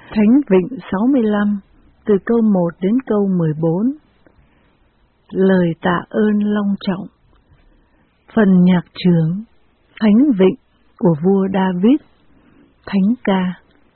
Thánh Vịnh 65, từ câu 1 đến câu 14. Lời tạ ơn long trọng. Phần nhạc trưởng Thánh Vịnh của vua David. Thánh ca.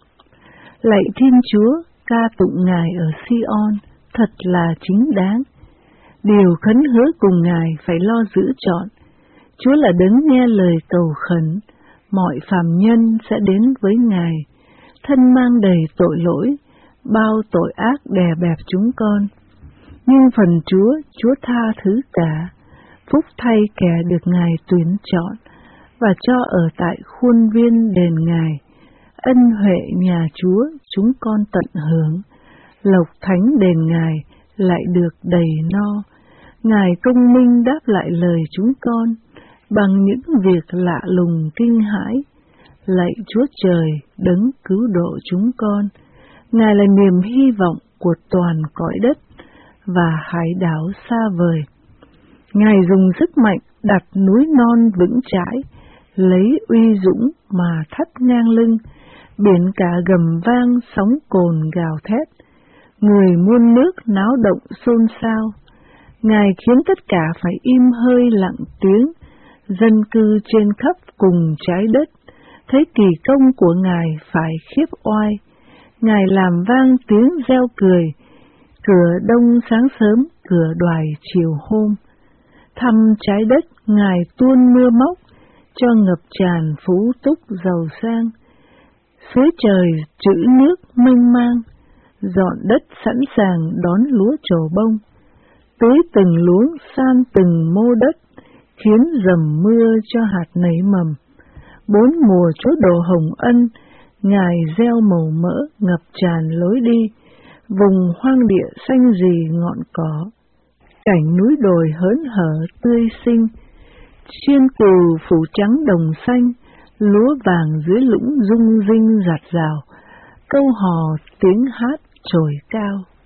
Lạy Thiên Chúa, ca tụng Ngài ở Sion, thật là chính đáng. Điều khấn hứa cùng Ngài phải lo giữ trọn. Chúa là đấng nghe lời cầu khẩn, mọi phàm nhân sẽ đến với Ngài. Thân mang đầy tội lỗi, bao tội ác đè bẹp chúng con. Nhưng phần Chúa tha thứ cả, phúc thay kẻ được Ngài tuyển chọn, và cho ở tại khuôn viên đền Ngài. Ân huệ nhà Chúa chúng con tận hưởng, lộc thánh đền Ngài lại được đầy no. Ngài công minh đáp lại lời chúng con, bằng những việc lạ lùng kinh hãi. Lạy Chúa Trời, đấng cứu độ chúng con, Ngài là niềm hy vọng của toàn cõi đất và hải đảo xa vời. Ngài dùng sức mạnh đặt núi non vững chãi, lấy uy dũng mà thắt ngang lưng, biển cả gầm vang sóng cồn gào thét, người muôn nước náo động xôn xao. Ngài khiến tất cả phải im hơi lặng tiếng, dân cư trên khắp cùng trái đất thấy kỳ công của Ngài phải khiếp oai. Ngài làm vang tiếng reo cười, cửa đông sáng sớm, cửa đoài chiều hôm. Thăm trái đất Ngài tuôn mưa móc, cho ngập tràn phú túc giàu sang. Dưới trời trữ nước mênh mang, dọn đất sẵn sàng đón lúa trổ bông. Tưới từng luống san từng mô đất, khiến dầm mưa cho hạt nảy mầm. 4 mùa Chúa đổ hồng ân, Ngài gieo màu mỡ ngập tràn lối đi. Vùng hoang địa xanh rì ngọn cỏ, cảnh núi đồi hớn hở tươi xinh. Chiên cừu phủ trắng đồng xanh, lúa vàng dưới lũng rung rinh rạt rào. Câu hò tiếng hát trồi cao.